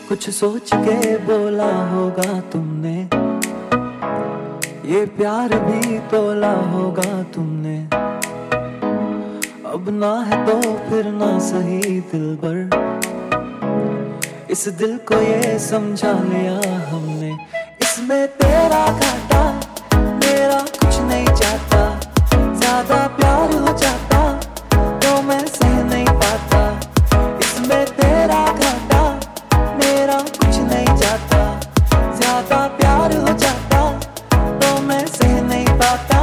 कुछ सोच के बोला होगा तुमने, ये प्यार भी तोला होगा तुमने। अब ना है तो फिर ना सही दिलबर, इस दिल को ये समझा लिया हमने। इसमें तेरा घाटा मेरा कुछ नहीं जाता, ज्यादा प्यार हो जाता तो मैं सह नहीं पाता। इसमें तेरा घाटा मेरा कुछ नहीं जाता, ज्यादा प्यार हो जाता तो मैं सह नहीं पाता।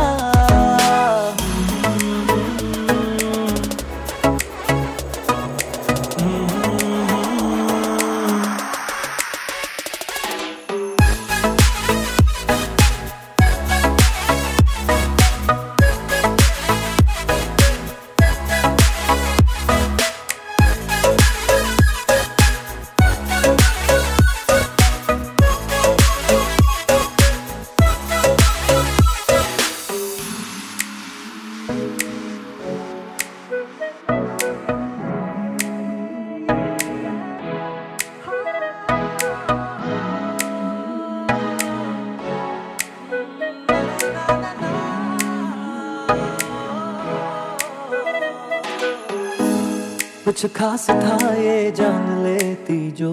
कुछ खास था ये जान लेती जो,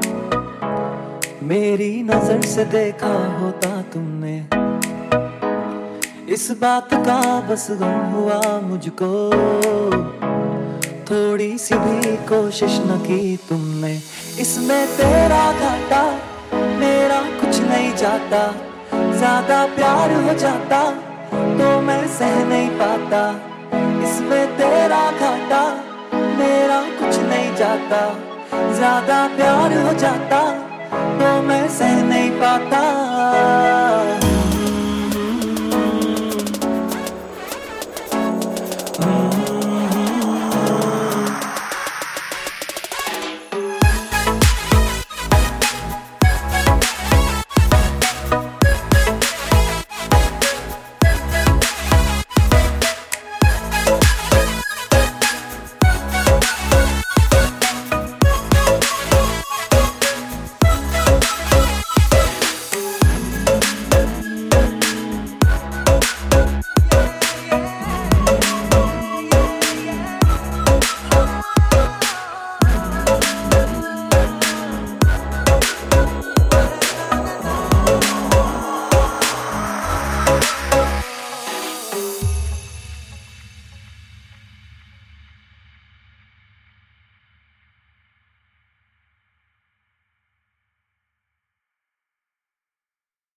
मेरी नजर से देखा होता तुमने। इस बात का बस गम हुआ मुझको, थोड़ी सी भी कोशिश न की तुमने। इसमें तेरा घाटा मेरा कुछ नहीं जाता, ज्यादा प्यार हो जाता तो मैं सह नहीं पाता। इसमें तेरा घाटा मेरा कुछ नहीं जाता, ज्यादा प्यार हो जाता तो मैं सह नहीं पाता।